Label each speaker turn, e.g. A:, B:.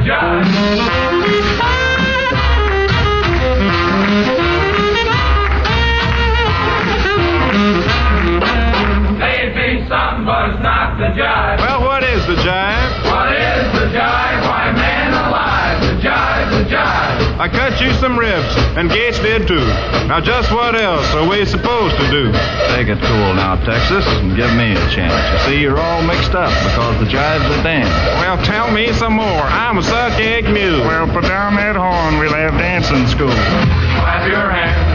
A: jive. They'd be something, but it's not the jive.
B: Well, what is the jive?
A: What is the jive? Why, man alive, the jive, the jive.
B: I cut you some ribs, and Gates did too. Now just what else are we supposed to do?
C: Take it cool now, Texas, and give me a chance. You see, you're all mixed up because the jive's a dance.
B: Well, tell me some more. I'm a suck egg mule.
D: Well, put down that horn. We'll have dancing school.
A: Clap your hands.